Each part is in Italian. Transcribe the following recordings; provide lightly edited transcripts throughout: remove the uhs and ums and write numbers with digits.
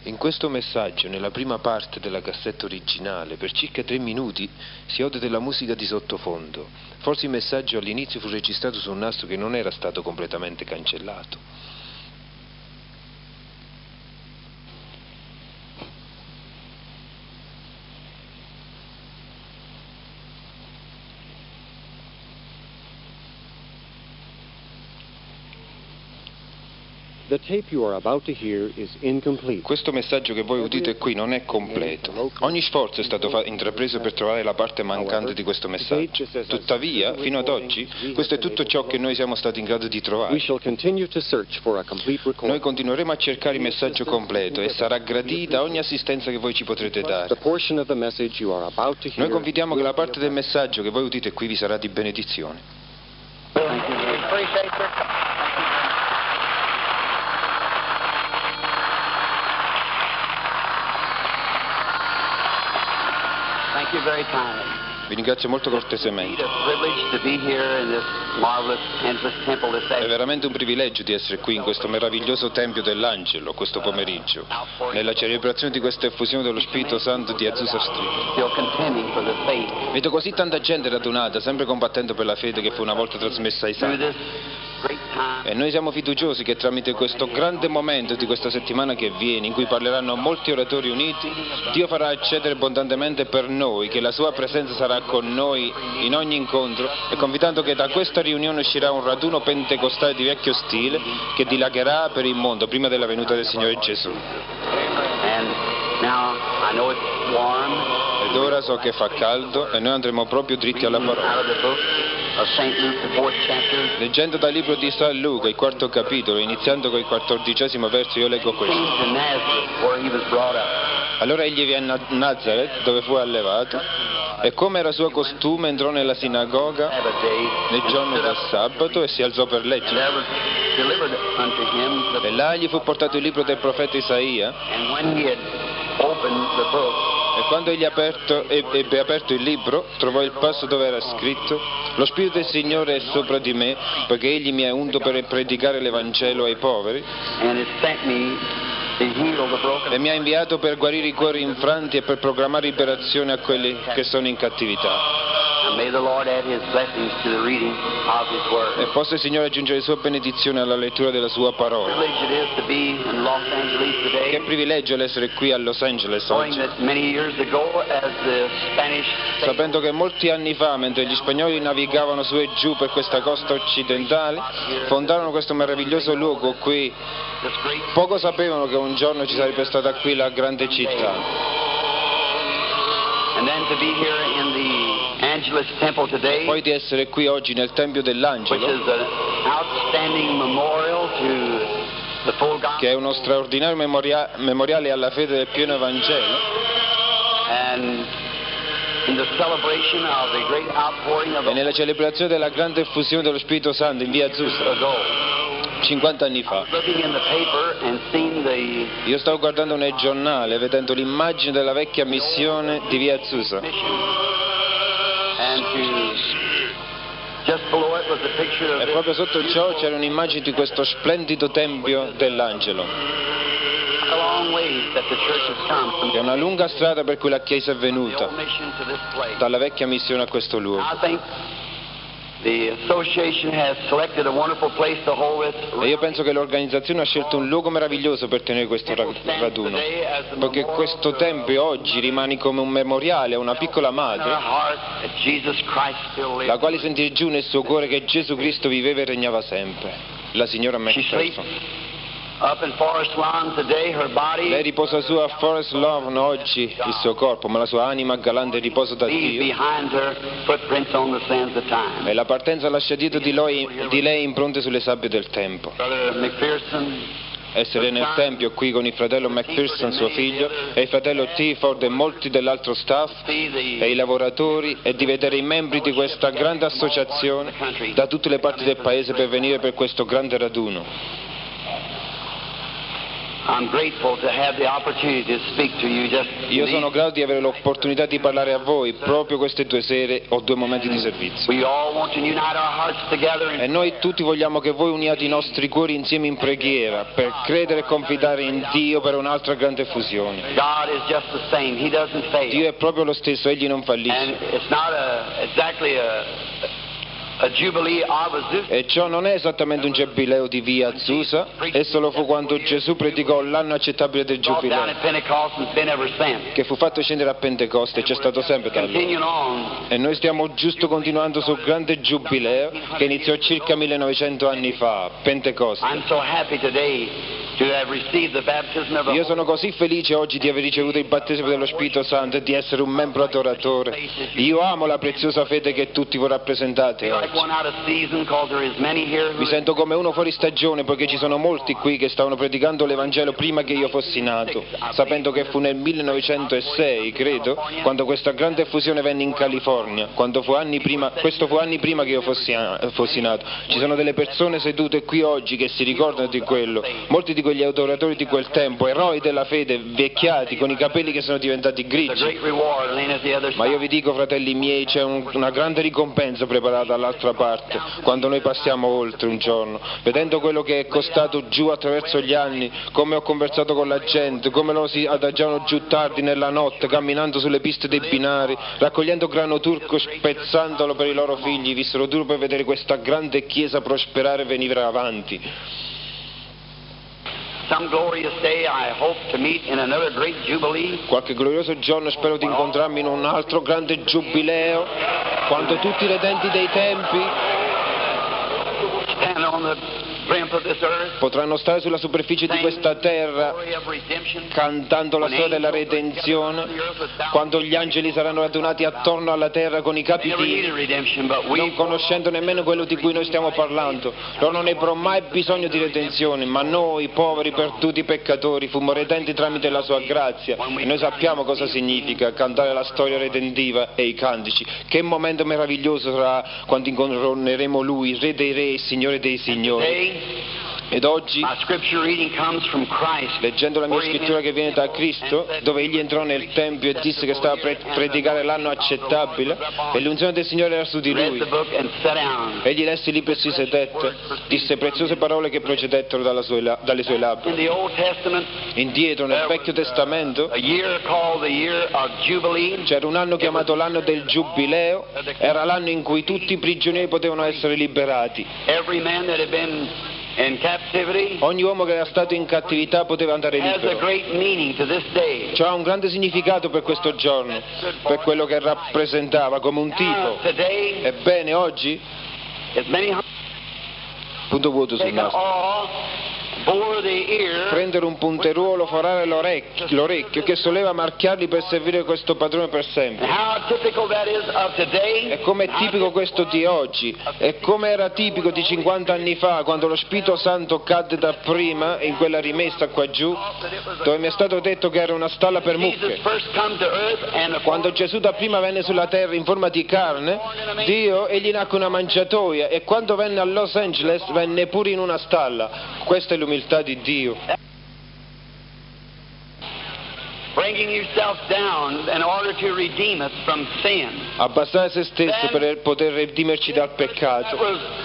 In questo messaggio, nella prima parte della cassetta originale, per circa 3 minuti, si ode della musica di sottofondo. Forse il messaggio all'inizio fu registrato su un nastro che non era stato completamente cancellato. The tape you are about to hear is incomplete. Questo messaggio che voi udite qui non è completo. Ogni sforzo è stato intrapreso per trovare la parte mancante di questo messaggio. Tuttavia, fino ad oggi, questo è tutto ciò che noi siamo stati in grado di trovare. Noi continueremo a cercare il messaggio completo e sarà gradita ogni assistenza che voi ci potrete dare. Noi confidiamo che la parte del messaggio che voi udite qui vi sarà di benedizione. Vi ringrazio molto cortesemente. È veramente un privilegio di essere qui in questo meraviglioso Tempio dell'Angelo questo pomeriggio, nella celebrazione di questa effusione dello Spirito Santo di Azusa Street. Vedo così tanta gente radunata, sempre combattendo per la fede che fu una volta trasmessa ai santi. E noi siamo fiduciosi che tramite questo grande momento di questa settimana che viene, in cui parleranno molti oratori uniti, Dio farà accedere abbondantemente per noi, che la sua presenza sarà con noi in ogni incontro, e confidando che da questa riunione uscirà un raduno pentecostale di vecchio stile che dilagherà per il mondo prima della venuta del Signore Gesù. Ed ora so che fa caldo e noi andremo proprio dritti alla parola. Leggendo dal libro di San Luca, il 4º capitolo, iniziando col 14° verso, io leggo questo. Allora egli viene a Nazareth, dove fu allevato, e come era suo costume entrò nella sinagoga nel giorno del sabato e si alzò per leggere. E là gli fu portato il libro del profeta Isaia. E quando egli ebbe aperto il libro, trovò il passo dove era scritto: lo Spirito del Signore è sopra di me, perché egli mi ha unto per predicare l'Evangelo ai poveri, e mi ha inviato per guarire i cuori infranti e per proclamare liberazione a quelli che sono in cattività. E possa il Signore aggiungere la sua benedizione alla lettura della sua parola. Che privilegio l'essere qui a Los Angeles oggi, sapendo che molti anni fa, mentre gli spagnoli navigavano su e giù per questa costa occidentale, fondarono questo meraviglioso luogo qui. Poco sapevano che un giorno ci sarebbe stata qui la grande città. E poi di essere qui oggi nel Tempio dell'Angelo, che è uno straordinario memoriale alla fede del pieno Evangelo, e nella celebrazione della grande effusione dello Spirito Santo in via Azusa. 50 anni fa. Io stavo guardando nel giornale, vedendo l'immagine della vecchia missione di via Azusa. E proprio sotto ciò c'era un'immagine di questo splendido Tempio dell'Angelo. È una lunga strada per cui la Chiesa è venuta, dalla vecchia missione a questo luogo. E io penso che l'organizzazione ha scelto un luogo meraviglioso per tenere questo raduno, perché questo tempio oggi rimane come un memoriale a una piccola madre, la quale sentì giù nel suo cuore che Gesù Cristo viveva e regnava sempre, la signora McPherson. Lei riposa su a Forest Lawn oggi, il suo corpo, ma la sua anima galante riposa da Dio. E la partenza lascia dietro di lei impronte sulle sabbie del tempo. Essere nel Tempio qui con il fratello McPherson, suo figlio, e il fratello T-Ford e molti dell'altro staff, e i lavoratori, e di vedere i membri di questa grande associazione da tutte le parti del paese per venire per questo grande raduno. Io sono grato di avere l'opportunità di parlare a voi proprio queste 2 sere o 2 momenti di servizio. E noi tutti vogliamo che voi uniate i nostri cuori insieme in preghiera per credere e confidare in Dio per un'altra grande fusione. Dio è proprio lo stesso, Egli non fallisce. E ciò non è esattamente un giubileo di via Azusa, esso lo fu quando Gesù predicò l'anno accettabile del giubileo, che fu fatto scendere a Pentecoste e c'è stato sempre da allora. E noi stiamo giusto continuando sul grande giubileo che iniziò circa 1900 anni fa, Pentecoste. Io sono così felice oggi di aver ricevuto il battesimo dello Spirito Santo e di essere un membro adoratore. Io amo la preziosa fede che tutti voi rappresentate oggi. Mi sento come uno fuori stagione poiché ci sono molti qui che stavano predicando l'Evangelo prima che io fossi nato, sapendo che fu nel 1906, credo, quando questa grande fusione venne in California, questo fu anni prima che io fossi nato. Ci sono delle persone sedute qui oggi che si ricordano di quello, molti di quegli adoratori di quel tempo, eroi della fede, vecchiati, con i capelli che sono diventati grigi. Ma io vi dico, fratelli miei, c'è una grande ricompensa preparata dall'altra parte, quando noi passiamo oltre un giorno, vedendo quello che è costato giù attraverso gli anni, come ho conversato con la gente, come loro si adagiavano giù tardi nella notte, camminando sulle piste dei binari, raccogliendo grano turco, spezzandolo per i loro figli, vissero duro per vedere questa grande chiesa prosperare e venire avanti. Qualche glorioso giorno spero di incontrarmi in un altro grande giubileo, quando tutti i redenti dei tempi potranno stare sulla superficie di questa terra cantando la storia della redenzione, quando gli angeli saranno radunati attorno alla terra con i capi chini, non conoscendo nemmeno quello di cui noi stiamo parlando. Loro non ebbero mai bisogno di redenzione, ma noi, poveri, perduti peccatori, fummo redenti tramite la sua grazia, e noi sappiamo cosa significa cantare la storia redentiva e i cantici. Che momento meraviglioso sarà quando incontreremo Lui, Re dei Re, Signore dei Signori. Ed oggi, leggendo la mia scrittura che viene da Cristo, dove egli entrò nel Tempio e disse che stava per predicare l'anno accettabile, e l'unzione del Signore era su di lui. Egli lesse il libro e si sedette, disse preziose parole che procedettero dalle sue labbra. Indietro, nel Vecchio Testamento, c'era un anno chiamato l'anno del Giubileo, era l'anno in cui tutti i prigionieri potevano essere liberati. Ogni uomo che era stato in cattività poteva andare libero. Ciò ha un grande significato per questo giorno, per quello che rappresentava come un tipo. Ebbene, oggi, punto vuoto sul nastro. Prendere un punteruolo, forare l'orecchio che soleva marchiarli per servire questo padrone per sempre. E come è tipico questo di oggi, e come era tipico di 50 anni fa, quando lo Spirito Santo cadde dapprima in quella rimessa qua giù, dove mi è stato detto che era una stalla per mucche. Quando Gesù dapprima venne sulla terra in forma di carne, Dio, egli nacque una mangiatoia, e quando venne a Los Angeles venne pure in una stalla. Questa è l'umiltà di Dio. Abbassare se stesso per poter redimerci dal peccato.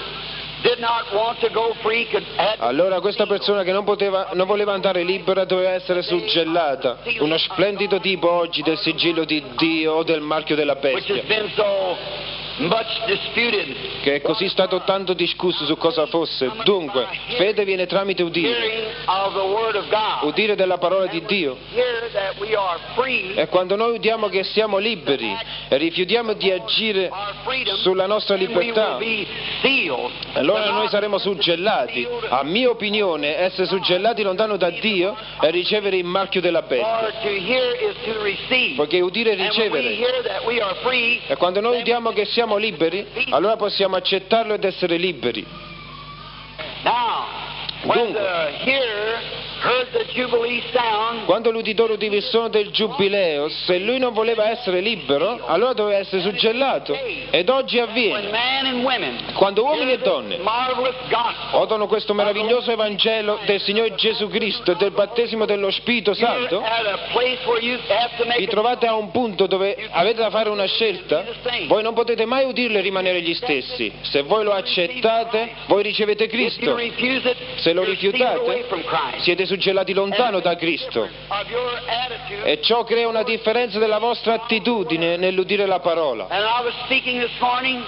Allora questa persona che non voleva andare libera doveva essere suggellata. Uno splendido tipo oggi del sigillo di Dio o del marchio della bestia, che è così stato tanto discusso su cosa fosse. Dunque, fede viene tramite udire della parola di Dio. E quando noi udiamo che siamo liberi e rifiutiamo di agire sulla nostra libertà, allora noi saremo suggellati. A mia opinione, essere suggellati lontano da Dio è ricevere il marchio della bestia, perché udire e ricevere. E quando noi udiamo che siamo liberi, allora possiamo accettarlo ed essere liberi. Dunque, heard the Jubilee sound, quando l'uditore udiva il suono del giubileo, se lui non voleva essere libero, allora doveva essere suggellato. Ed oggi avviene, when man and women quando uomini e hear this donne marvelous gospel, odono questo meraviglioso Evangelo del Signore Gesù Cristo e del battesimo dello Spirito Santo, you're at a place where you have to make vi trovate a un punto dove avete da fare una scelta. Voi non potete mai udirlo e rimanere gli stessi. Se voi lo accettate, voi ricevete If you Cristo. refuse it, Se lo you're sealed away rifiutate, from Christ. siete suggellati lontano da Cristo. Of your attitude. E ciò crea una differenza della vostra attitudine nell'udire la parola. And I was speaking this morning,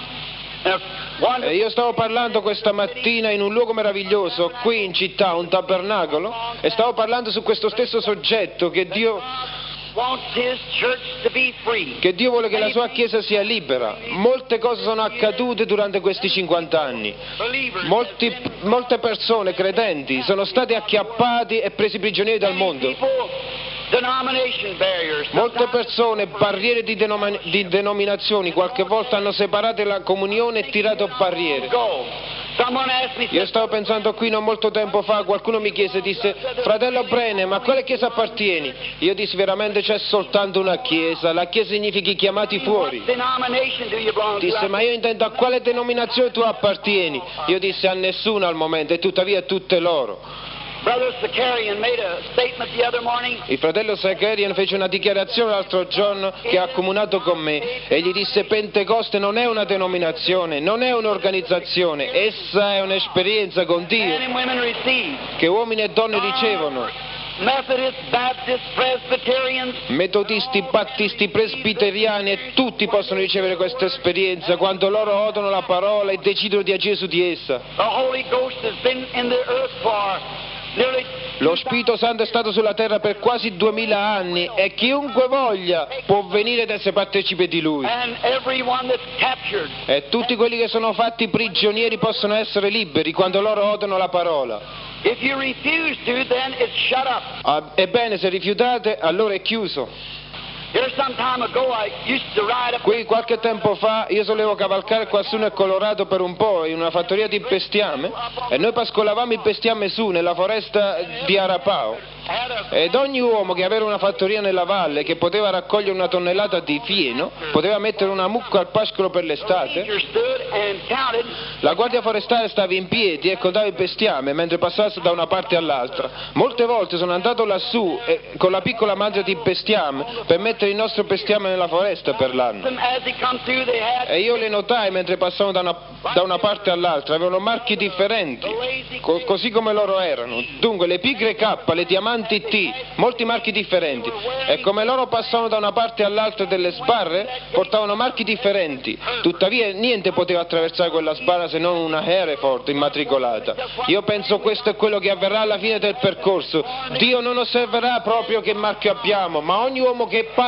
one E io stavo parlando questa mattina in un luogo meraviglioso, qui in città, un tabernacolo, e stavo parlando su questo stesso soggetto che Dio wants his church to be free. vuole che la sua Chiesa sia libera. Molte cose sono accadute durante questi 50 anni. Believers Molte persone credenti sono stati acchiappati e presi prigionieri dal mondo. people, denomination barriers. Molte persone, barriere di denominazioni, qualche volta hanno separato la comunione e tirato barriere. Go. Someone asked me, Io stavo pensando qui non molto tempo fa, qualcuno mi chiese, disse: fratello Brene, ma a quale chiesa appartieni? Io dissi: veramente c'è soltanto una chiesa, la chiesa significa i chiamati fuori. what denomination do you belong to? Disse: ma io intendo a quale denominazione tu appartieni? Io dissi: a nessuna al momento, e tuttavia tutte loro. Brother Sakarian made a statement the other morning. Il fratello Sakarian fece una dichiarazione l'altro giorno che ha accomunato con me e gli disse: Pentecoste non è una denominazione, non è un'organizzazione, essa è un'esperienza con Men Dio and women receive. che uomini e donne ricevono. Methodist, Baptist, Presbyterians, Metodisti, battisti, presbiteriani e tutti possono ricevere questa esperienza quando loro odono la parola e decidono di agire su di essa. the Holy Ghost has been in the earth for nearly Lo Spirito Santo è stato sulla terra per quasi 2000 anni e chiunque voglia può venire ed essere partecipe di Lui. and everyone that's captured. E tutti quelli che sono fatti prigionieri possono essere liberi quando loro odono la parola. If you refuse to, then it's shut up. Ebbene, se rifiutate, allora è chiuso. Here some time ago I used to ride up Qui qualche tempo fa io solevo cavalcare qua su nel Colorado per un po' in una fattoria di bestiame e noi pascolavamo il bestiame su nella foresta di Arapao. had a Ed ogni uomo che aveva una fattoria nella valle che poteva raccogliere una tonnellata di fieno poteva mettere una mucca al pascolo per l'estate. ranger stood and counted. La guardia forestale stava in piedi e contava il bestiame mentre passasse da una parte all'altra. Molte volte sono andato lassù con la piccola mangia di bestiame per mettere il nostro bestiame nella foresta per l'anno. As he come through, they had E io le notai mentre passavano da una parte all'altra, avevano marchi differenti, così come loro erano. Dunque le pigre K, le diamanti T, molti marchi differenti. E come loro passavano da una parte all'altra delle sbarre, portavano marchi differenti. Tuttavia niente poteva attraversare quella sbarra se non una Hereford immatricolata. Io penso questo è quello che avverrà alla fine del percorso. Dio non osserverà proprio che marchio abbiamo, ma ogni uomo che passa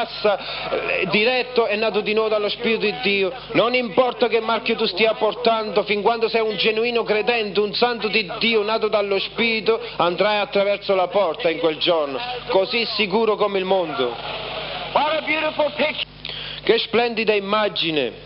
diretto è nato di nuovo dallo Spirito di Dio. Non importa che marchio tu stia portando, fin quando sei un genuino credente, un santo di Dio nato dallo Spirito, andrai attraverso la porta in quel giorno, così sicuro come il mondo. what a beautiful picture. Che splendida immagine!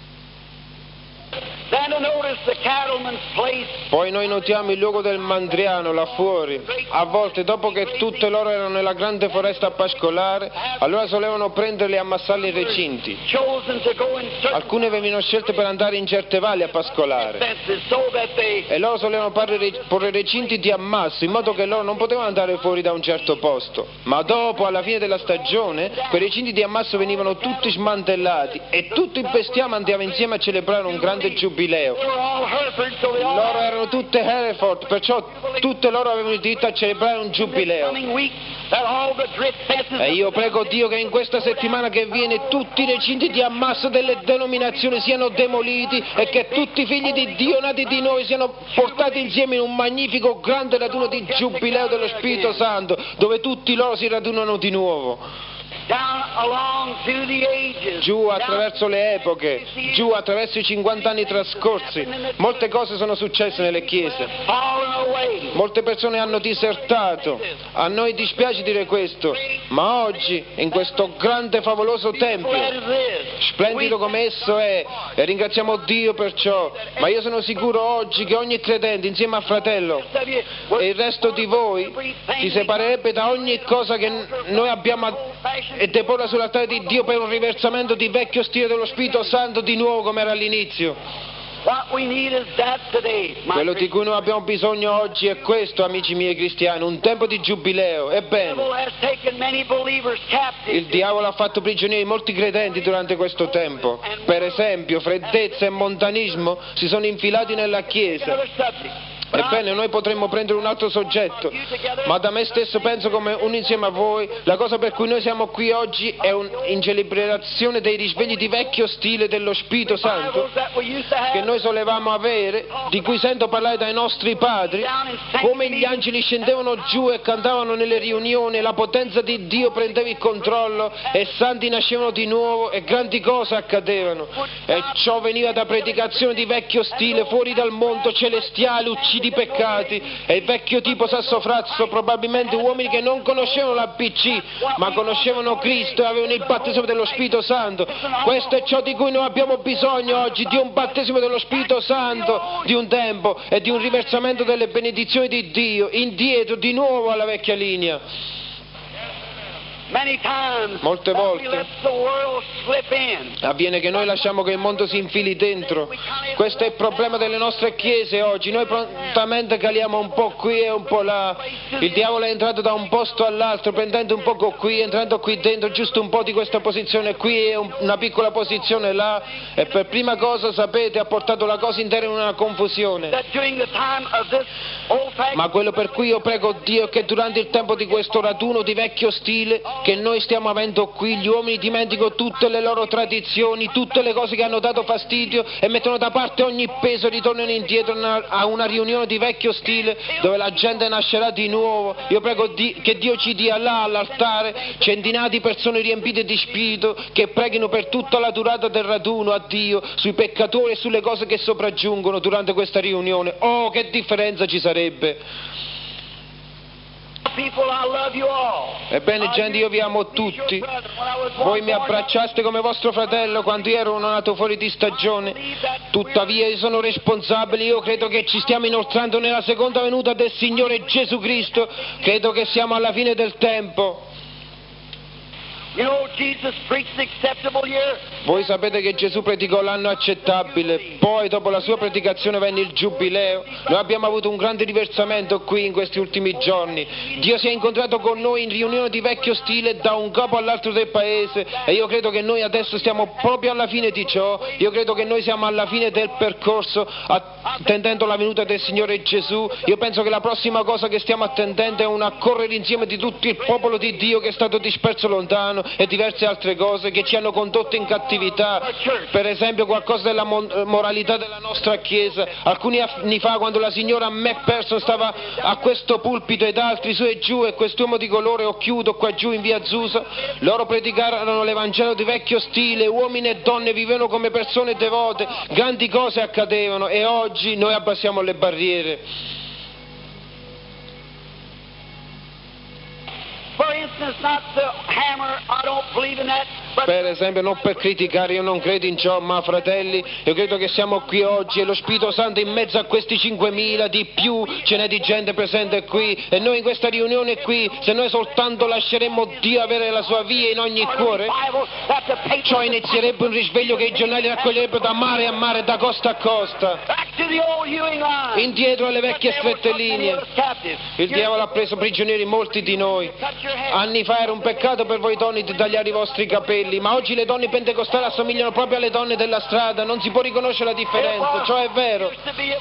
Then to notice the cattleman's place. Poi noi notiamo il luogo del mandriano là fuori. A volte, dopo che tutte loro erano nella grande foresta a pascolare, allora solevano prenderli e ammassarli in recinti. Chosen to go in certain Alcune venivano scelte per andare in certe valli a pascolare. fences so that they E loro solevano porre recinti di ammasso, in modo che loro non potevano andare fuori da un certo posto. Ma dopo, alla fine della stagione, quei recinti di ammasso venivano tutti smantellati e tutto il bestiame andava insieme a celebrare un grande giubileo. were all Hereford, so they all Loro erano tutte Hereford, perciò tutte loro avevano il diritto a celebrare un giubileo. coming week that all the drift fences E io prego Dio che in questa settimana che viene tutti i recinti di ammasso delle denominazioni siano demoliti e che tutti i figli di Dio nati di noi siano portati insieme in un magnifico grande raduno di giubileo dello Spirito Santo, dove tutti loro si radunano di nuovo. down along through the ages, giù attraverso le epoche, giù attraverso i 50 anni trascorsi. Molte cose sono successe nelle chiese, fallen away. molte persone hanno disertato. A noi dispiace dire questo, ma oggi, in questo grande favoloso tempio, splendido come esso è, e ringraziamo Dio per ciò, ma io sono sicuro oggi che ogni credente insieme a fratello e il resto di voi si separerebbe da ogni cosa che noi abbiamo e deporla sull'altare di Dio per un riversamento di vecchio stile dello Spirito Santo di nuovo come era all'inizio. What we need is that today, my Quello di cui noi abbiamo bisogno oggi è questo, amici miei cristiani, un tempo di giubileo. Ebbene, devil has taken many believers captive. il diavolo ha fatto prigionieri molti credenti durante questo tempo. Per esempio, freddezza e montanismo si sono infilati nella Chiesa. Another subject. Ebbene, noi potremmo prendere un altro soggetto, ma da me stesso penso come uno insieme a voi, la cosa per cui noi siamo qui oggi è in celebrazione dei risvegli di vecchio stile dello Spirito Santo That we used to che have. noi solevamo avere, di cui sento parlare dai nostri padri, come gli angeli scendevano giù e cantavano nelle riunioni, la potenza di Dio prendeva il controllo e santi nascevano di nuovo e grandi cose accadevano. E ciò veniva da predicazioni di vecchio stile, fuori dal mondo celestiale, uccisi di peccati, e il vecchio tipo sassofrazzo, probabilmente uomini che non conoscevano la BC, ma conoscevano Cristo e avevano il battesimo dello Spirito Santo. Questo è ciò di cui noi abbiamo bisogno oggi, di un battesimo dello Spirito Santo, di un tempo e di un riversamento delle benedizioni di Dio, indietro di nuovo alla vecchia linea. Many times Molte that volte we let the world slip in. avviene che noi lasciamo che il mondo si infili dentro. Questo è il problema delle nostre chiese oggi, noi prontamente caliamo un po' qui e un po' là. Il diavolo è entrato da un posto all'altro, prendendo un poco qui, entrando qui dentro, giusto un po' di questa posizione qui e una piccola posizione là, e per prima cosa, sapete, ha portato la cosa intera in una confusione. That during the time of this old-fashioned Ma quello per cui io prego Dio è che durante il tempo di questo raduno di vecchio stile che noi stiamo avendo qui, gli uomini dimenticano tutte le loro tradizioni, tutte le cose che hanno dato fastidio e mettono da parte ogni peso e ritornano indietro a una riunione di vecchio stile dove la gente nascerà di nuovo. Io prego che Dio ci dia là all'altare centinaia di persone riempite di spirito che preghino per tutta la durata del raduno a Dio sui peccatori e sulle cose che sopraggiungono durante questa riunione. Oh, che differenza ci sarebbe! people, I love you all. Ebbene, gente, io vi amo tutti. Voi mi abbracciaste come vostro fratello quando io ero nato fuori di stagione. Tuttavia io sono responsabile, io credo che ci stiamo inoltrando nella seconda venuta del Signore Gesù Cristo. Credo che siamo alla fine del tempo. You know, Jesus preached the acceptable year. Voi sapete che Gesù predicò l'anno accettabile, poi dopo la sua predicazione venne il giubileo. Noi abbiamo avuto un grande riversamento qui in questi ultimi giorni. Dio si è incontrato con noi in riunione di vecchio stile da un capo all'altro del paese e io credo che noi adesso stiamo proprio alla fine di ciò. Io credo che noi siamo alla fine del percorso attendendo la venuta del Signore Gesù. Io penso che la prossima cosa che stiamo attendendo è un accorrere insieme di tutto il popolo di Dio che è stato disperso lontano e diverse altre cose che ci hanno condotto in cattività, per esempio qualcosa della moralità della nostra Chiesa. Alcuni anni fa, quando la signora MacPherson stava a questo pulpito ed altri su e giù e quest'uomo di colore occhiuto qua giù in via Azusa, loro predicarono l'Evangelo di vecchio stile, uomini e donne vivevano come persone devote, grandi cose accadevano e oggi noi abbassiamo le barriere. For instance, not to hammer, I don't believe in that, but Per esempio, non per criticare, io non credo in ciò, ma fratelli, io credo che siamo qui oggi e lo Spirito Santo in mezzo a questi 5.000, di più, ce n'è di gente presente qui e noi in questa riunione qui, se noi soltanto lasceremmo Dio avere la sua via in ogni cuore, ciò inizierebbe un risveglio che i giornali raccoglierebbero da mare a mare, da costa a costa, back to the old Ewing line. indietro alle vecchie strette linee. Il diavolo ha preso prigionieri molti di noi. Anni fa era un peccato per voi donne di tagliare i vostri capelli, ma oggi le donne pentecostali assomigliano proprio alle donne della strada, non si può riconoscere la differenza, ciò è vero.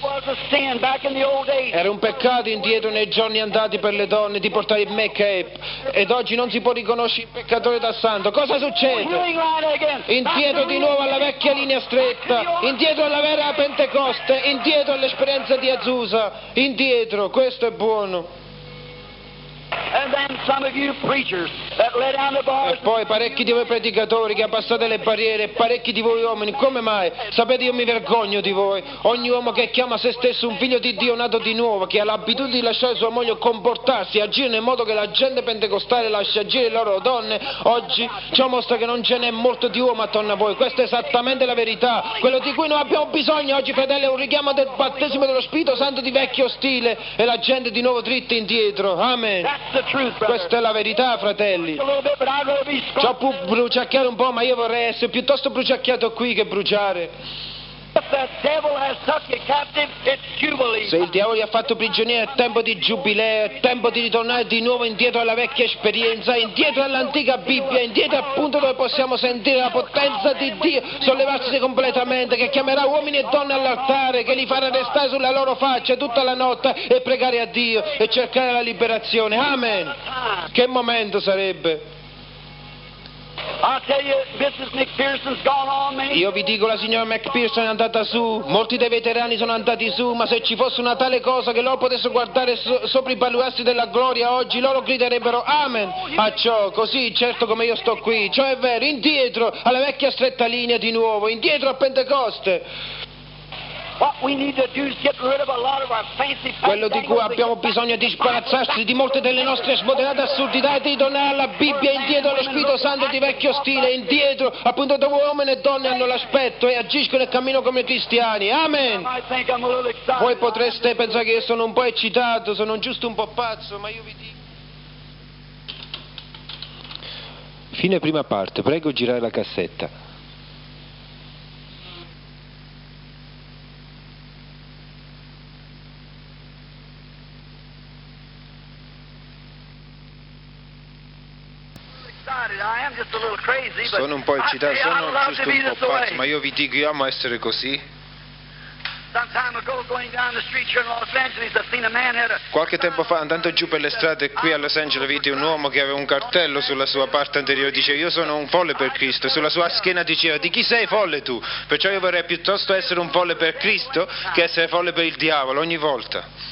Era un peccato indietro nei giorni andati per le donne di portare il make-up ed oggi non si può riconoscere il peccatore da santo. Cosa succede? Indietro di nuovo alla vecchia linea stretta, indietro alla vera Pentecoste, indietro all'esperienza di Azusa, indietro, questo è buono. And then some of you preachers that let down the E bars. poi parecchi di voi predicatori che abbassate le barriere, e parecchi di voi uomini, come mai? Sapete, io mi vergogno di voi. Ogni uomo che chiama se stesso un figlio di Dio nato di nuovo, che ha l'abitudine di lasciare sua moglie e comportarsi, agire nel modo che la gente pentecostale lascia agire le loro donne, oggi ciò mostra che non ce n'è molto di uomo attorno a voi. Questa è esattamente la verità. Quello di cui noi abbiamo bisogno oggi, fratelli, è un richiamo del battesimo dello Spirito Santo di vecchio stile e la gente di nuovo dritta indietro. Amen. That's the truth, brother. Questa è la verità, fratelli. A little bit, but I'd rather be Ci ho strong. bruciacchiato un po', ma io vorrei essere piuttosto bruciacchiato qui che bruciare. If the devil has took you captive, it's Jubilee. Se il diavolo ti ha fatto prigioniero è tempo di giubileo, è tempo di ritornare di nuovo indietro alla vecchia esperienza, indietro all'antica Bibbia, indietro appunto dove possiamo sentire la potenza di Dio sollevarsi completamente, che chiamerà uomini e donne all'altare, che li farà restare sulla loro faccia tutta la notte e pregare a Dio e cercare la liberazione. Amen. Che momento sarebbe? I'll tell you, Mrs. McPherson's gone on many. Io vi dico, la signora McPherson è andata su, molti dei veterani sono andati su, ma se ci fosse una tale cosa che loro potessero guardare sopra i paluastri della gloria oggi, loro griderebbero Amen a ciò, così certo come io sto qui. Ciò è vero, indietro alla vecchia stretta linea di nuovo, indietro a Pentecoste. What we need to do is get rid of a lot of our fancy Quello di cui abbiamo bisogno è di sbarazzarsi di molte delle nostre smoderate assurdità e di tornare alla Bibbia, indietro allo Spirito Santo di vecchio stile, indietro appunto dove uomini e donne hanno l'aspetto e agiscono e camminano come cristiani. Amen. I think I'm a little excited. Voi potreste pensare che io sono un po' eccitato, sono giusto un po' pazzo, ma io vi dico... Fine prima parte, prego girare la cassetta. Excited. I am just a little crazy, but Sono un po' I eccitato, tell you, I'd sono love giusto to be un po' this pazzo, ma way. io vi dico, io amo essere così. Some time ago, going down the street here in Los Angeles, I seen a man had a Qualche tempo fa, andando giù per le strade qui a Los Angeles, vidi un uomo che aveva un cartello sulla sua parte anteriore, diceva io sono un folle per Cristo, sulla sua schiena diceva di chi sei folle tu? Perciò io vorrei piuttosto essere un folle per Cristo che essere folle per il diavolo ogni volta.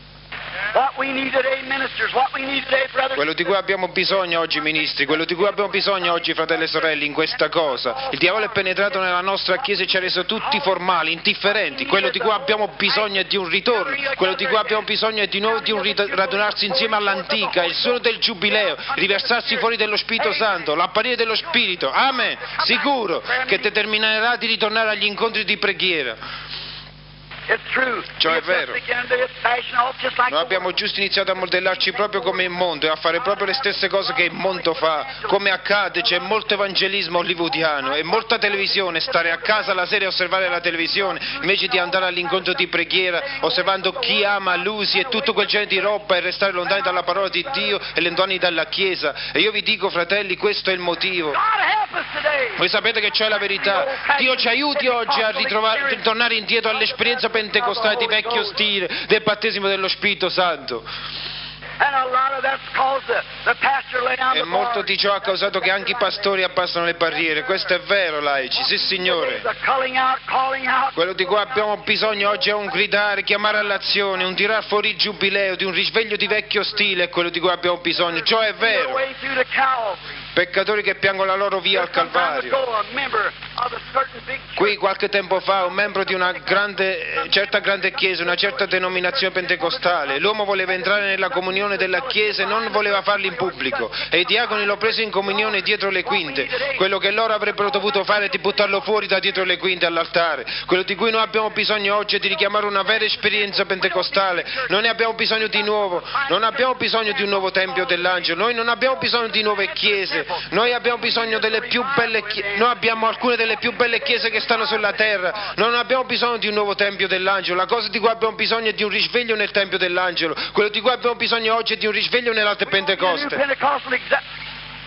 What we need today, ministers, what we need today, brothers. Quello di cui abbiamo bisogno oggi, ministri, quello di cui abbiamo bisogno oggi, fratelli e sorelle, in questa cosa. Il diavolo è penetrato nella nostra Chiesa e ci ha reso tutti formali, indifferenti. Quello di cui abbiamo bisogno è di un ritorno. Quello di cui abbiamo bisogno è di nuovo di un radunarsi insieme all'antica, il suono del giubileo, riversarsi fuori dello Spirito Santo, l'apparire dello Spirito. Amen. Sicuro che determinerà di ritornare agli incontri di preghiera. It's true. Ciò è We just vero. began to fashion off just like Noi the abbiamo world. giusto iniziato a modellarci proprio come il mondo e a fare proprio le stesse cose che il mondo fa. Come accade, c'è molto evangelismo hollywoodiano e molta televisione, stare a casa la sera e osservare la televisione invece di andare all'incontro di preghiera, osservando chi ama Lucy e tutto quel genere di roba e restare lontani dalla parola di Dio e lontani dalla Chiesa. E io vi dico, fratelli, questo è il motivo. God help us today. Voi sapete che c'è la verità. Dio ci aiuti oggi a ritornare indietro all'esperienza pentecostale di vecchio stile, del battesimo dello Spirito Santo. And a lot of that's caused the pastor lay down E the molto bars. di ciò ha causato che anche i pastori abbassano le barriere. Questo è vero, laici, sì signore. The calling out. Quello di cui abbiamo bisogno oggi è un gridare, chiamare all'azione, un tirar fuori il giubileo, di un risveglio di vecchio stile, è quello di cui abbiamo bisogno. Ciò è Their vero. way through the Calvary. Peccatori che piangono la loro via al Some time Calvario. ago, a member of a certain big Qui qualche tempo fa un membro di una certa grande chiesa, una certa denominazione pentecostale, l'uomo voleva entrare nella comunione della chiesa e non voleva farlo in pubblico e i diaconi lo presero in comunione dietro le quinte. Quello che loro avrebbero dovuto fare è di buttarlo fuori da dietro le quinte all'altare. Quello di cui noi abbiamo bisogno oggi è di richiamare una vera esperienza pentecostale. Noi ne abbiamo bisogno di nuovo, non abbiamo bisogno di un nuovo tempio dell'angelo, noi non abbiamo bisogno di nuove chiese. Noi abbiamo bisogno delle più belle chiese, noi abbiamo alcune delle più belle chiese che stanno sulla terra, non abbiamo bisogno di un nuovo tempio dell'angelo, la cosa di cui abbiamo bisogno è di un risveglio nel tempio dell'angelo, quello di cui abbiamo bisogno oggi è di un risveglio nell'altra New Pentecoste. Pentecostal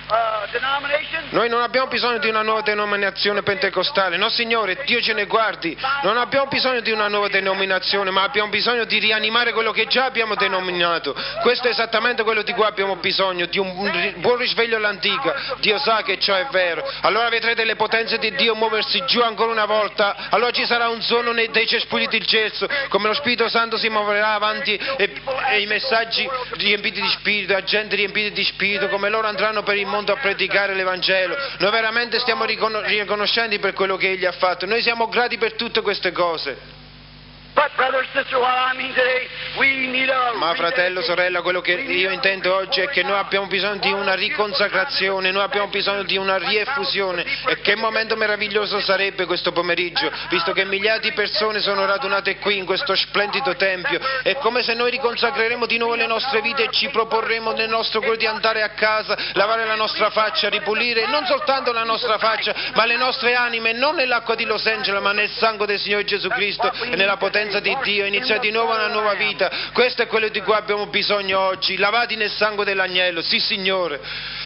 denomination. Noi non abbiamo bisogno di una nuova denominazione pentecostale, no Signore, Dio ce ne guardi. Non abbiamo bisogno di una nuova denominazione, ma abbiamo bisogno di rianimare quello che già abbiamo denominato. Questo è esattamente quello di cui abbiamo bisogno, di un buon risveglio all'antica. Dio sa che ciò è vero. Allora vedrete le potenze di Dio muoversi giù ancora una volta. Allora ci sarà un suono dei cespugli di gesso, come lo Spirito Santo si muoverà avanti e i messaggi riempiti di spirito, la gente riempita di spirito, come loro andranno per il mondo a predicare l'Evangelo. Noi veramente stiamo riconoscenti per quello che Egli ha fatto. Noi siamo grati per tutte queste cose. Ma fratello, sorella, quello che io intendo oggi è che noi abbiamo bisogno di una riconsacrazione, noi abbiamo bisogno di una rieffusione. E che momento meraviglioso sarebbe questo pomeriggio, visto che migliaia di persone sono radunate qui in questo splendido tempio. È come se noi riconsacreremo di nuovo le nostre vite e ci proporremo nel nostro cuore di andare a casa, lavare la nostra faccia, ripulire non soltanto la nostra faccia, ma le nostre anime, non nell'acqua di Los Angeles, ma nel sangue del Signore Gesù Cristo e nella potenza di Dio, inizia di nuovo una nuova vita. Questo è quello di cui abbiamo bisogno oggi, lavati nel sangue dell'agnello, sì Signore.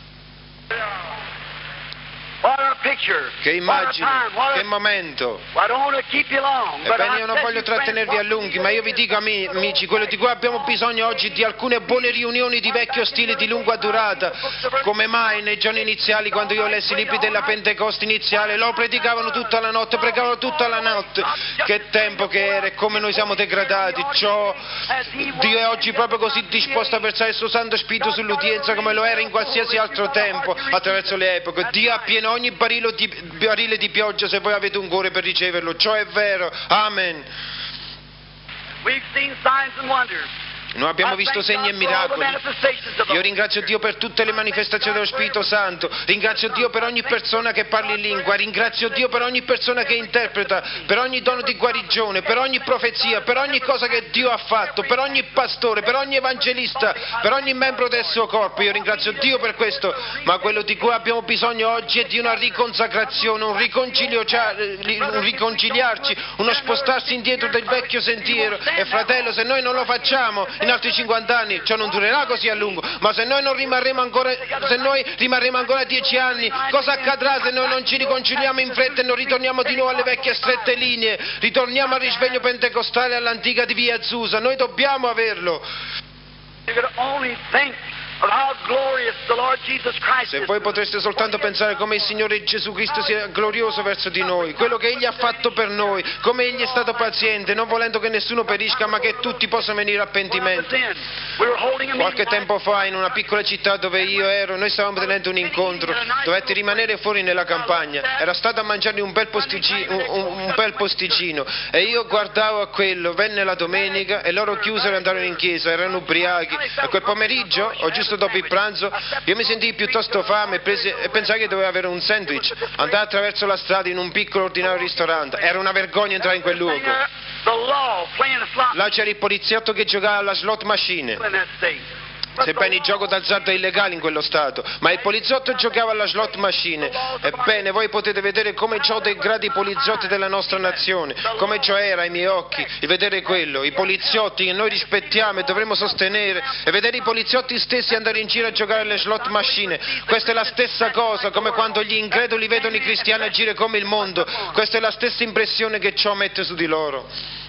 Che immagine, che momento. Ebbene, io non voglio trattenervi a lunghi, ma io vi dico, amici, quello di cui abbiamo bisogno oggi è di alcune buone riunioni di vecchio stile di lunga durata. Come mai nei giorni iniziali, quando io lessi i libri della Pentecoste iniziale, loro predicavano tutta la notte, pregavano tutta la notte. Che tempo che era e come noi siamo degradati. Dio è oggi proprio così disposto a versare il suo Santo Spirito sull'udienza come lo era in qualsiasi altro tempo, attraverso le epoche. Dio ha pieno ogni barile di pioggia se voi avete un cuore per riceverlo. Ciò è vero. Amen. Noi abbiamo visto segni e miracoli. Io ringrazio Dio per tutte le manifestazioni dello Spirito Santo, ringrazio Dio per ogni persona che parla in lingua, ringrazio Dio per ogni persona che interpreta, per ogni dono di guarigione, per ogni profezia, per ogni cosa che Dio ha fatto, per ogni pastore, per ogni evangelista, per ogni membro del suo corpo. Io ringrazio Dio per questo, ma quello di cui abbiamo bisogno oggi è di una riconsacrazione, un riconciliarci, uno spostarsi indietro del vecchio sentiero. E fratello, se noi non lo facciamo in altri 50 anni, ciò non durerà così a lungo, ma se noi rimarremo ancora 10 anni, cosa accadrà se noi non ci riconciliamo in fretta e non ritorniamo di nuovo alle vecchie strette linee, ritorniamo al risveglio pentecostale, all'antica di via Azusa? Noi dobbiamo averlo. Se voi potreste soltanto pensare come il Signore Gesù Cristo sia glorioso verso di noi, quello che Egli ha fatto per noi, come Egli è stato paziente, non volendo che nessuno perisca, ma che tutti possano venire a pentimento. Qualche tempo fa, in una piccola città dove io ero, noi stavamo tenendo un incontro, dovetti rimanere fuori nella campagna, era stato a mangiare un bel posticino, e io guardavo a quello, venne la domenica e loro chiusero e andarono in chiesa, erano ubriachi, e quel pomeriggio, o giusto dopo il pranzo, io mi sentii piuttosto fame e pensai che dovevo avere un sandwich. Andai attraverso la strada in un piccolo ordinario ristorante, era una vergogna entrare in quel luogo. Là c'era il poliziotto che giocava alla slot machine. Sebbene il gioco d'azzardo è illegale in quello stato, ma il poliziotto giocava alla slot machine. Ebbene, voi potete vedere come ciò degrada i poliziotti della nostra nazione, come ciò era ai miei occhi, il vedere quello, i poliziotti che noi rispettiamo e dovremmo sostenere, e vedere i poliziotti stessi andare in giro a giocare alle slot machine. Questa è la stessa cosa, come quando gli increduli vedono i cristiani agire come il mondo. Questa è la stessa impressione che ciò mette su di loro.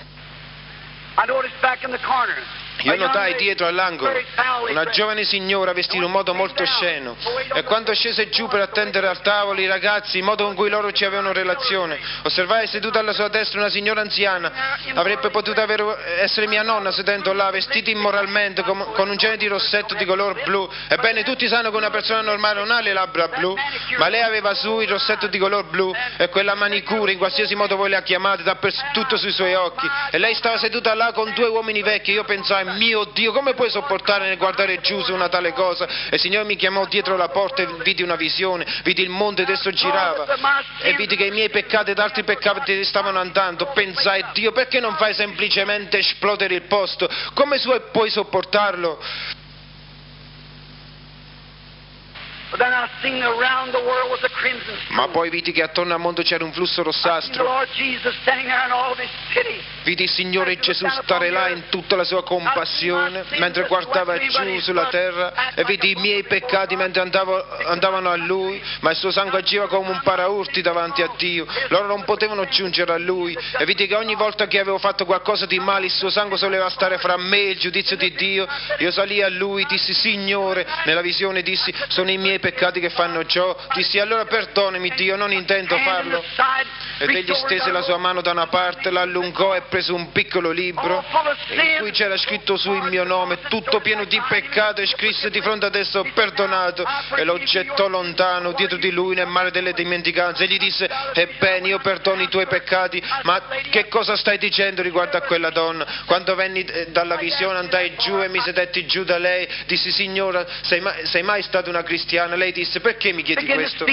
Io notai dietro all'angolo una giovane signora vestita in un modo molto osceno, e quando scese giù per attendere al tavolo i ragazzi, il modo con cui loro ci avevano relazione, osservai seduta alla sua destra una signora anziana. Avrebbe potuto essere mia nonna sedendo là, vestita immoralmente con un genere di rossetto di color blu. Ebbene, tutti sanno che una persona normale non ha le labbra blu, ma lei aveva su il rossetto di color blu e quella manicura, in qualsiasi modo voi la chiamate, dappertutto sui suoi occhi, e lei stava seduta là con due uomini vecchi. Io pensai, mio Dio, come puoi sopportare nel guardare giù su una tale cosa? E il Signore mi chiamò dietro la porta e vidi una visione, vidi il mondo ed esso girava, e vidi che i miei peccati ed altri peccati stavano andando. Pensai, Dio, perché non fai semplicemente esplodere il posto? Come puoi sopportarlo? then I seen around the world was a crimson Ma stream. poi vidi che attorno al mondo c'era un flusso I seen the rossastro. Lord Jesus standing there in all of his pity. Vidi il Signore Gesù stare là in tutta la sua compassione, mentre guardava giù sulla terra, e vidi i miei peccati mentre andavano a Lui, ma il suo sangue agiva come un paraurti davanti a Dio. Loro non potevano giungere a Lui, e vidi che ogni volta che avevo fatto qualcosa di male il suo sangue soleva stare fra me e il giudizio di Dio. Io salii a Lui, dissi: Signore, nella visione dissi: sono i miei peccati che fanno ciò. Dissi: allora perdonami Dio, non intendo farlo. Ed egli stese la sua mano da una parte, l'allungò e prese un piccolo libro in cui c'era scritto su il mio nome, tutto pieno di peccato, e scrisse di fronte ad esso: perdonato, e lo gettò lontano dietro di lui nel mare delle dimenticanze. E gli disse: ebbene, io perdono i tuoi peccati. Ma che cosa stai dicendo riguardo a quella donna? Quando venni dalla visione andai giù e mi sedetti giù da lei, dissi: signora, sei mai stata una cristiana? Lei disse: perché mi chiedi questo?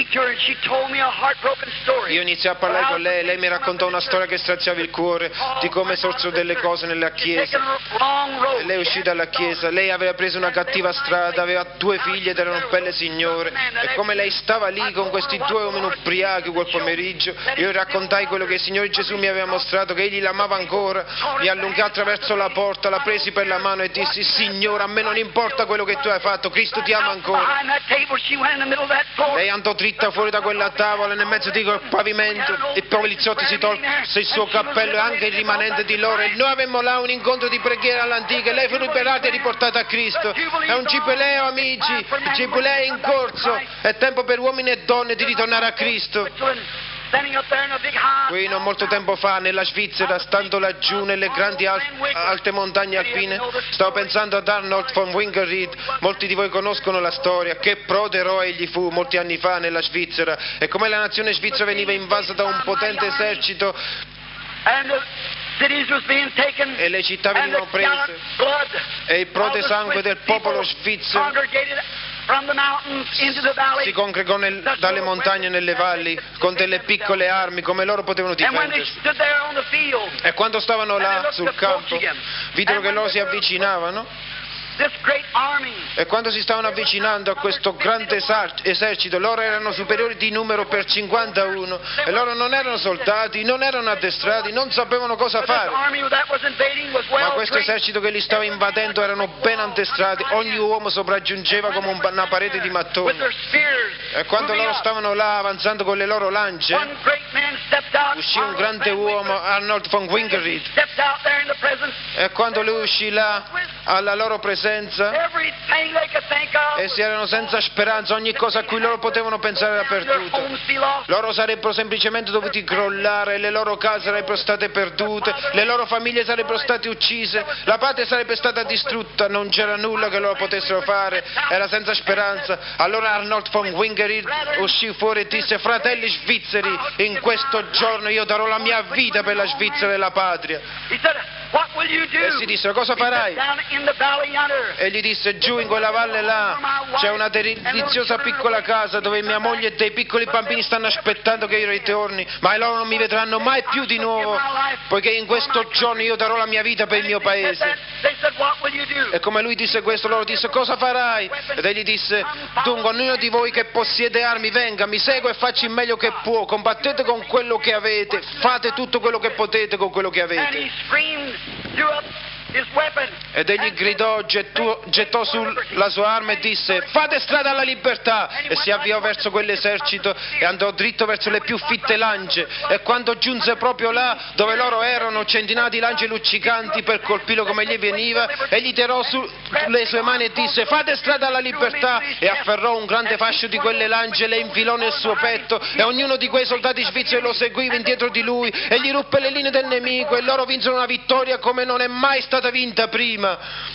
Io iniziai a parlare con lei mi raccontò una storia che straziava il cuore, di come sorsero delle cose nella chiesa. Lei uscì dalla chiesa, lei aveva preso una cattiva strada, aveva 2 figlie ed era un belle signore, e come lei stava lì con questi 2 uomini ubriachi quel pomeriggio, io raccontai quello che il Signore Gesù mi aveva mostrato, che egli l'amava ancora. Mi allungai attraverso la porta, la presi per la mano e dissi: Signore, a me non importa quello che tu hai fatto, Cristo ti ama ancora. Lei andò dritta fuori da quella tavola, nel mezzo di quel pavimento. Il poliziotti si tolse il suo cappello e anche il rimanente di loro, e noi avemmo là un incontro di preghiera all'antica, e lei fu liberata e riportata a Cristo. È un giubileo, amici, il giubileo è in corso, è tempo per uomini e donne di ritornare a Cristo. Qui non molto tempo fa, nella Svizzera, stando laggiù nelle grandi alte montagne alpine, stavo pensando ad Arnold von Winkelried. Molti di voi conoscono la storia, che prode eroe egli fu molti anni fa nella Svizzera, e come la nazione svizzera veniva invasa da un potente esercito e le città venivano prese, e il prode sangue del popolo svizzero si congregò dalle montagne nelle valli con delle piccole armi, come loro potevano difendersi. E quando stavano là sul campo, videro che loro si avvicinavano. E quando si stavano avvicinando a questo grande esercito, loro erano superiori di numero per 51, e loro non erano soldati, non erano addestrati, non sapevano cosa fare. Ma questo esercito che li stava invadendo erano ben addestrati, ogni uomo sopraggiungeva come una parete di mattoni. E quando loro stavano là avanzando con le loro lance, uscì un grande uomo, Arnold von Winkelried, e quando lui uscì là alla loro presenza, essi erano senza speranza, ogni cosa a cui loro potevano pensare era perduta. Loro sarebbero semplicemente dovuti crollare, le loro case sarebbero state perdute, le loro famiglie sarebbero state uccise, la patria sarebbe stata distrutta, non c'era nulla che loro potessero fare, era senza speranza. Allora Arnold von Winkelried uscì fuori e disse: fratelli svizzeri, in questo giorno io darò la mia vita per la Svizzera e la patria. Essi dissero: cosa farai? E gli disse: giù in quella valle là c'è una deliziosa piccola casa dove mia moglie e dei piccoli bambini stanno aspettando che io ritorni, ma loro non mi vedranno mai più di nuovo, poiché in questo giorno io darò la mia vita per il mio paese. E come lui disse questo, loro disse: cosa farai? Ed egli disse: dunque, ognuno di voi che possiede armi venga, mi segua e faccia il meglio che può, combattete con quello che avete, fate tutto quello che potete con quello che avete. Ed egli gridò, gettò sulla sua arma e disse: fate strada alla libertà, e si avviò verso quell'esercito e andò dritto verso le più fitte lance, e quando giunse proprio là dove loro erano, centinaia di lance luccicanti per colpirlo come gli veniva, egli tirò sulle sue mani e disse: fate strada alla libertà, e afferrò un grande fascio di quelle lance e le infilò nel suo petto, e ognuno di quei soldati svizzeri lo seguiva indietro di lui, e gli ruppe le linee del nemico, e loro vinsero una vittoria come non è mai stata vinta prima.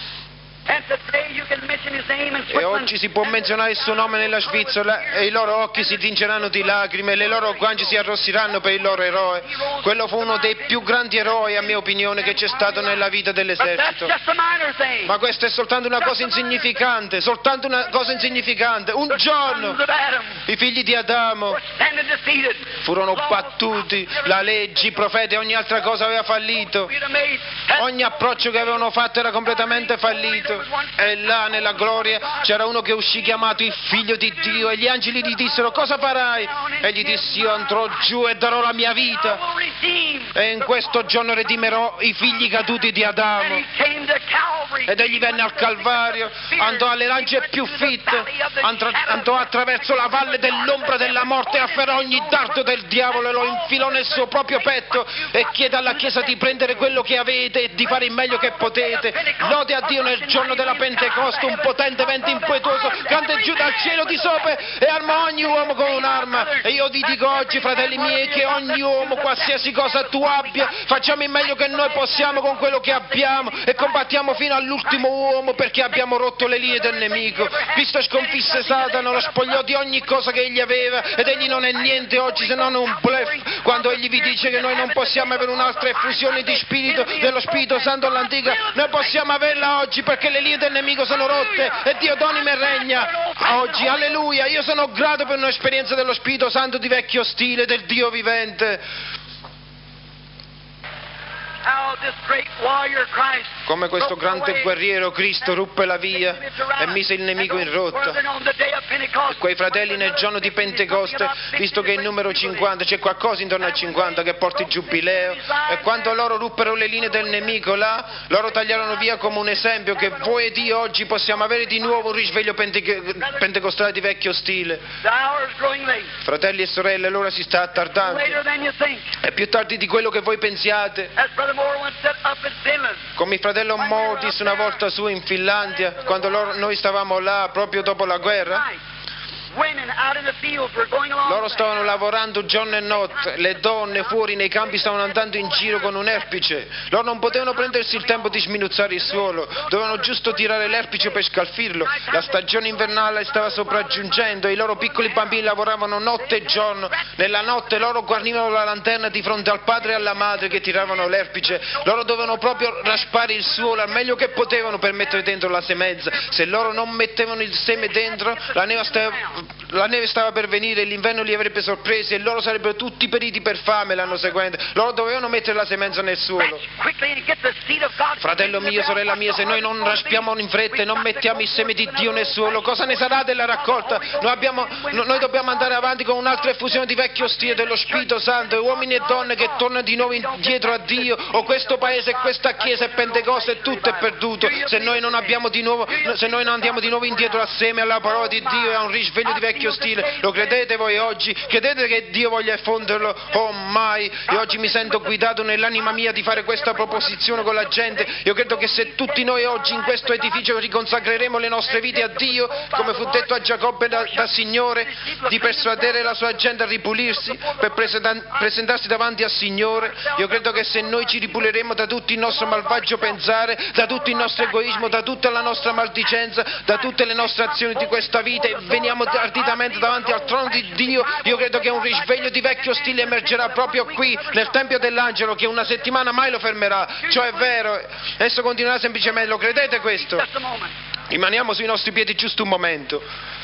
E oggi si può menzionare il suo nome nella Svizzera, e i loro occhi si tingeranno di lacrime, e le loro guance si arrossiranno per il loro eroe. Quello fu uno dei più grandi eroi, a mia opinione, che c'è stato nella vita dell'esercito. Ma questa è soltanto una cosa insignificante, soltanto una cosa insignificante. Un giorno i figli di Adamo furono battuti, la legge, i profeti e ogni altra cosa aveva fallito. Ogni approccio che avevano fatto era completamente fallito. Santo, e là nella gloria c'era uno che uscì chiamato il Figlio di Dio, e gli angeli gli dissero: cosa farai? E gli disse: io andrò giù e darò la mia vita, e in questo giorno redimerò i figli caduti di Adamo. Ed egli venne al Calvario, andò alle lance più fitte, andò attraverso la valle dell'ombra della morte, afferrò ogni dardo del diavolo e lo infilò nel suo proprio petto, e chiede alla Chiesa di prendere quello che avete e di fare il meglio che potete. Lode a Dio nel giorno della Pentecoste, un potente vento impetuoso cade giù dal cielo di sopra e arma ogni uomo con un'arma. E io vi dico oggi, fratelli miei, che ogni uomo, qualsiasi cosa tu abbia, facciamo il meglio che noi possiamo con quello che abbiamo e combattiamo fino all'ultimo uomo, perché abbiamo rotto le linee del nemico. Cristo sconfisse Satana, lo spogliò di ogni cosa che egli aveva, ed egli non è niente oggi se non un bluff quando egli vi dice che noi non possiamo avere un'altra effusione di spirito, dello Spirito Santo all'antica. Noi possiamo averla oggi perché le linee del nemico sono rotte e Dio donima e regna oggi. Alleluia! Io sono grato per un'esperienza dello Spirito Santo di vecchio stile, del Dio vivente. Come questo grande guerriero Cristo ruppe la via e mise il nemico in rotta. E quei fratelli nel giorno di Pentecoste, visto che il numero 50, c'è qualcosa intorno al 50 che porta il giubileo, e quando loro ruppero le linee del nemico là, loro tagliarono via come un esempio che voi ed io oggi possiamo avere di nuovo un risveglio pentecostale di vecchio stile. Fratelli e sorelle, l'ora si sta attardando. È più tardi di quello che voi pensiate. Come il fratello Moore disse una volta su in Finlandia, quando noi stavamo là proprio dopo la guerra, loro stavano lavorando giorno e notte, le donne fuori nei campi stavano andando in giro con un erpice. Loro non potevano prendersi il tempo di sminuzzare il suolo, dovevano giusto tirare l'erpice per scalfirlo. La stagione invernale stava sopraggiungendo e i loro piccoli bambini lavoravano notte e giorno. Nella notte loro guarnivano la lanterna di fronte al padre e alla madre che tiravano l'erpice. Loro dovevano proprio raspare il suolo al meglio che potevano per mettere dentro la semenza. Se loro non mettevano il seme dentro, la neve stava per venire e l'inverno li avrebbe sorpresi e loro sarebbero tutti periti per fame l'anno seguente. Loro dovevano mettere la semenza nel suolo. Fratello mio, sorella mia, se noi non raspiamo in fretta e non mettiamo il seme di Dio nel suolo, cosa ne sarà della raccolta? Noi dobbiamo andare avanti con un'altra effusione di vecchio stile dello Spirito Santo, e uomini e donne che tornano di nuovo indietro a Dio, o questo paese e questa chiesa e Pentecoste tutto è perduto se noi non andiamo di nuovo indietro al seme, alla parola di Dio e a un risveglio di vecchio stile. Lo credete voi oggi? Credete che Dio voglia effonderlo? Oh mai! Io oggi mi sento guidato nell'anima mia di fare questa proposizione con la gente. Io credo che se tutti noi oggi in questo edificio riconsacreremo le nostre vite a Dio, come fu detto a Giacobbe dal Signore, di persuadere la sua gente a ripulirsi per presentarsi davanti al Signore, io credo che se noi ci ripuliremo da tutto il nostro malvagio pensare, da tutto il nostro egoismo, da tutta la nostra maldicenza, da tutte le nostre azioni di questa vita, e veniamo arditamente davanti al trono di Dio, io credo che un risveglio di vecchio stile emergerà proprio qui nel Tempio dell'Angelo, che una settimana mai lo fermerà. Ciò è vero, esso continuerà semplicemente. Lo credete questo? Rimaniamo sui nostri piedi giusto un momento.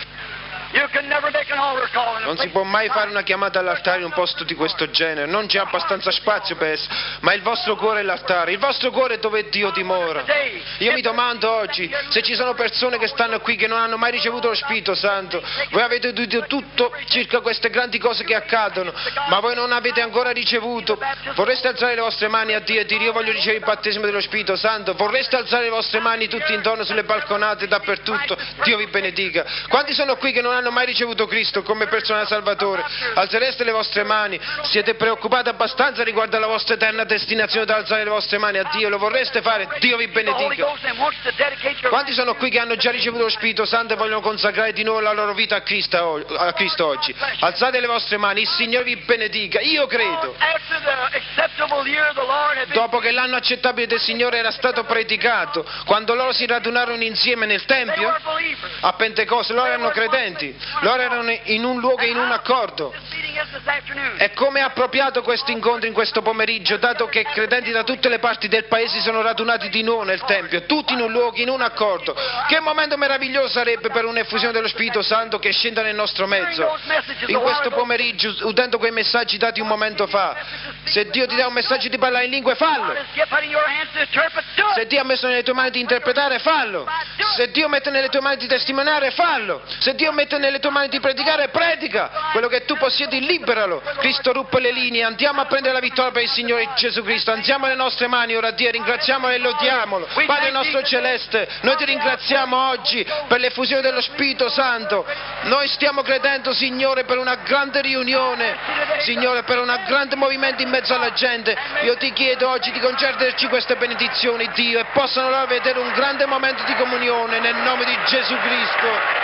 Non si può mai fare una chiamata all'altare in un posto di questo genere, non c'è abbastanza spazio per esso, ma il vostro cuore è l'altare, il vostro cuore è dove Dio dimora. Io mi domando oggi se ci sono persone che stanno qui che non hanno mai ricevuto lo Spirito Santo. Voi avete udito tutto circa queste grandi cose che accadono, ma voi non avete ancora ricevuto. Vorreste alzare le vostre mani a Dio e dire: io voglio ricevere il battesimo dello Spirito Santo? Vorreste alzare le vostre mani tutti intorno sulle balconate dappertutto? Dio vi benedica. Quanti sono qui che non hanno mai ricevuto Cristo come personale salvatore? Alzereste le vostre mani? Siete preoccupati abbastanza riguardo alla vostra eterna destinazione da alzare le vostre mani a Dio? Lo vorreste fare? Dio vi benedica. Quanti sono qui che hanno già ricevuto lo Spirito Santo e vogliono consacrare di nuovo la loro vita a Cristo oggi? Alzate le vostre mani, il Signore vi benedica. Io credo. Dopo che l'anno accettabile del Signore era stato predicato, quando loro si radunarono insieme nel Tempio a Pentecoste, loro erano credenti. Loro erano in un luogo e in un accordo. E come è appropriato questo incontro in questo pomeriggio, dato che credenti da tutte le parti del paese sono radunati di nuovo nel Tempio, tutti in un luogo, in un accordo. Che momento meraviglioso sarebbe per un'effusione dello Spirito Santo che scenda nel nostro mezzo. In questo pomeriggio, udendo quei messaggi dati un momento fa, se Dio ti dà un messaggio di parlare in lingue, fallo. Se Dio ha messo nelle tue mani di interpretare, fallo. Se Dio mette nelle tue mani di testimoniare, fallo. Se Dio mette nelle tue mani di predicare, predica. Quello che tu possiedi, liberalo. Cristo ruppe le linee, andiamo a prendere la vittoria per il Signore Gesù Cristo. Alziamo le nostre mani ora a Dio, ringraziamolo e lodiamolo. Padre nostro celeste, noi ti ringraziamo oggi per l'effusione dello Spirito Santo. Noi stiamo credendo, Signore, per una grande riunione, Signore, per un grande movimento in mezzo alla gente. Io ti chiedo oggi di concederci queste benedizioni, Dio, e possano loro vedere un grande momento di comunione nel nome di Gesù Cristo.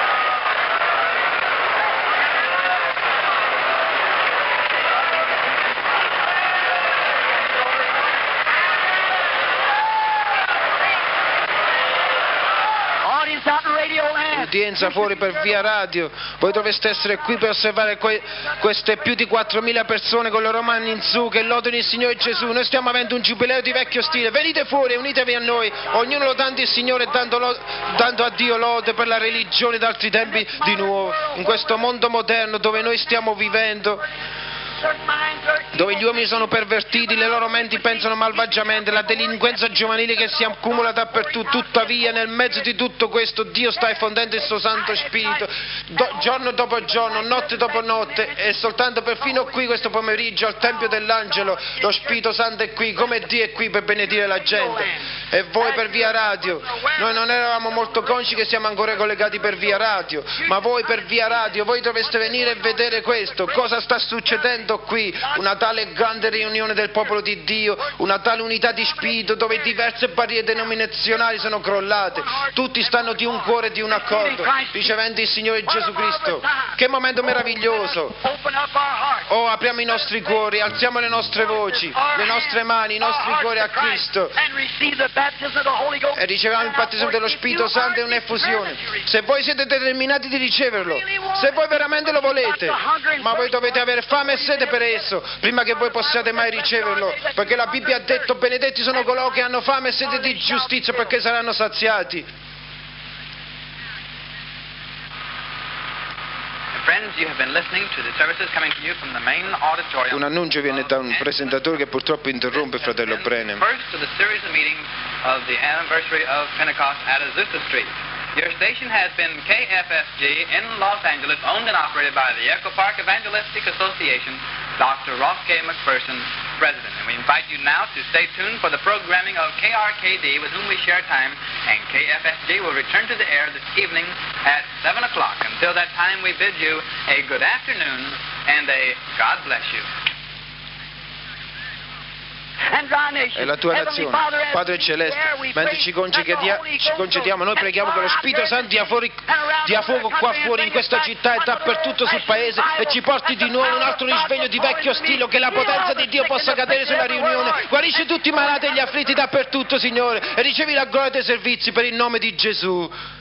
Udienza fuori per via radio, voi dovreste essere qui per osservare queste più di 4.000 persone con le loro mani in su che lodano il Signore Gesù. Noi stiamo avendo un giubileo di vecchio stile, venite fuori e unitevi a noi, ognuno lodando il Signore e dando a Dio lode per la religione d'altri tempi di nuovo, in questo mondo moderno dove noi stiamo vivendo, dove gli uomini sono pervertiti, le loro menti pensano malvagiamente, la delinquenza giovanile che si accumula dappertutto. Tuttavia, nel mezzo di tutto questo, Dio sta effondendo il suo Santo Spirito, giorno dopo giorno, notte dopo notte, e soltanto perfino qui questo pomeriggio al Tempio dell'Angelo, lo Spirito Santo è qui, come Dio è qui per benedire la gente. E voi per via radio, noi non eravamo molto consci che siamo ancora collegati per via radio, ma voi per via radio, voi dovreste venire e vedere questo, cosa sta succedendo qui, una tale grande riunione del popolo di Dio, una tale unità di spirito dove diverse barriere denominazionali sono crollate, tutti stanno di un cuore e di un accordo, ricevendo il Signore Gesù Cristo. Che momento meraviglioso! Oh, apriamo i nostri cuori, alziamo le nostre voci, le nostre mani, i nostri cuori a Cristo e riceviamo il battesimo dello Spirito Santo e un'effusione. Se voi siete determinati di riceverlo, se voi veramente lo volete, ma voi dovete avere fame e sede per esso prima che voi possiate mai riceverlo, perché la Bibbia ha detto: benedetti sono coloro che hanno fame e sede di giustizia, perché saranno saziati. Un annuncio viene da un presentatore che purtroppo interrompe il fratello Branham. Your station has been KFSG in Los Angeles, owned and operated by the Echo Park Evangelistic Association, Dr. Ross K. McPherson, President. And we invite you now to stay tuned for the programming of KRKD, with whom we share time, and KFSG will return to the air this evening at 7 o'clock. Until that time, we bid you a good afternoon and a God bless you. È la tua nazione, Padre Celeste, mentre ci concediamo, noi preghiamo che lo Spirito Santo dia fuoco qua fuori in questa città e dappertutto sul paese e ci porti di nuovo un altro risveglio di vecchio stile, che la potenza di Dio possa cadere sulla riunione. Guarisci tutti i malati e gli afflitti dappertutto, Signore, e ricevi la gloria dei servizi per il nome di Gesù.